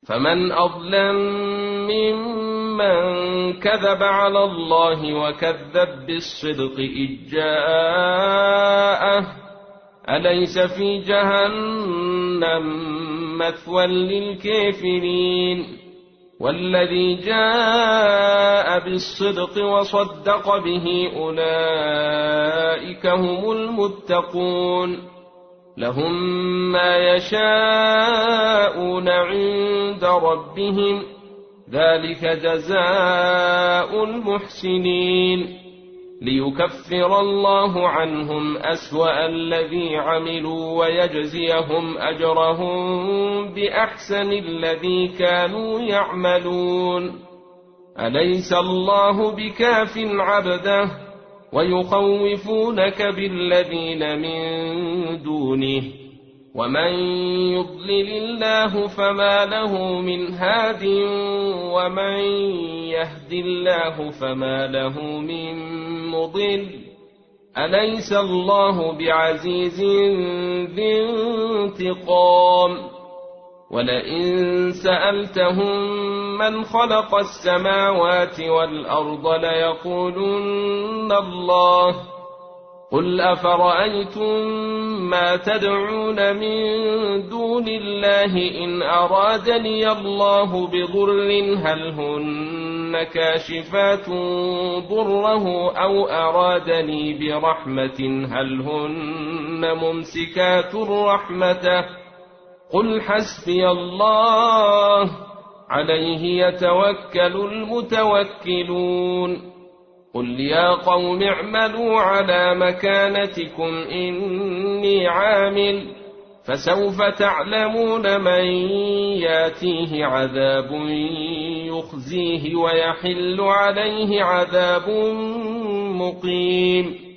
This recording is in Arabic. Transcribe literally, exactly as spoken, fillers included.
فمن أظلم ممن كذب على الله وكذب بالصدق إذ جاءه أليس في جهنم مثوى للكافرين والذي جاء بالصدق وصدق به أولئك هم المتقون لهم ما يشاءون عند ربهم ذلك جزاء المحسنين ليكفر الله عنهم أسوأ الذي عملوا ويجزيهم أجرهم بأحسن الذي كانوا يعملون أليس الله بكاف عبده ويخوفونك بالذين من دونه ومن يضلل الله فما له من هاد ومن يهد الله فما له من مضل أليس الله بعزيز ذي انتقام ولئن سألتهم من خلق السماوات والأرض ليقولن الله قل أفرأيتم ما تدعون من دون الله إن أرادني الله بضر هل هن كاشفات ضره أو أرادني برحمة هل هن ممسكات رحمته قل حسبي الله عليه يتوكل المتوكلون قل يا قوم اعملوا على مكانتكم إني عامل فسوف تعلمون من ياتيه عذاب يخزيه ويحل عليه عذاب مقيم